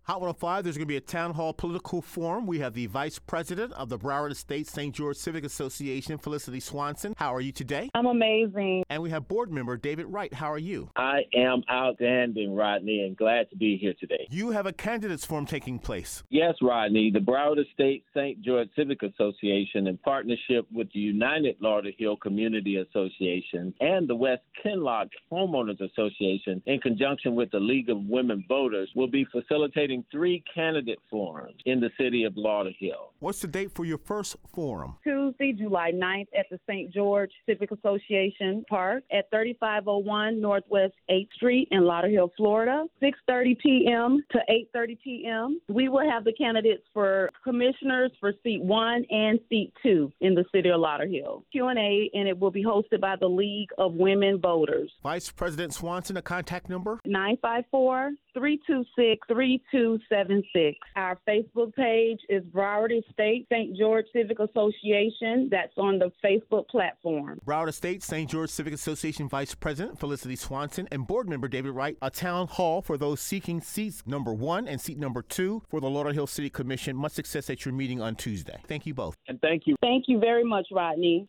Hot 105, there's going to be a town hall political forum. We have the vice president of the Broward Estates St. George Civic Association, Felicity Swanson. How are you today? I'm amazing. And we have board member David Wright. How are you? I am outstanding, Rodney, and glad to be here today. You have a candidates forum taking place. Yes, Rodney. The Broward Estates St. George Civic Association, in partnership with the United Lauderhill Community Association and the West Kinloch Homeowners Association, in conjunction with the League of Women Voters, will be facilitating 3 candidate forums in the city of Lauderhill. What's the date for your first forum? Tuesday, July 9th at the St. George Civic Association Park at 3501 Northwest 8th Street in Lauderhill, Florida, 6:30 p.m. to 8:30 p.m. We will have the candidates for commissioners for seat 1 and seat 2 in the city of Lauderhill. Q&A, and it will be hosted by the League of Women Voters. Vice President Swanson, a contact number? 954-326-3276. Our Facebook page is Broward Estates St. George Civic Association. That's on the Facebook platform. Broward Estates St. George Civic Association Vice President Felicity Swanson and board member David Wright. A town hall for those seeking seats number 1 and seat number 2 for the Lauderhill City Commission. Much success at your meeting on Tuesday. Thank you both. And thank you. Thank you very much, Rodney.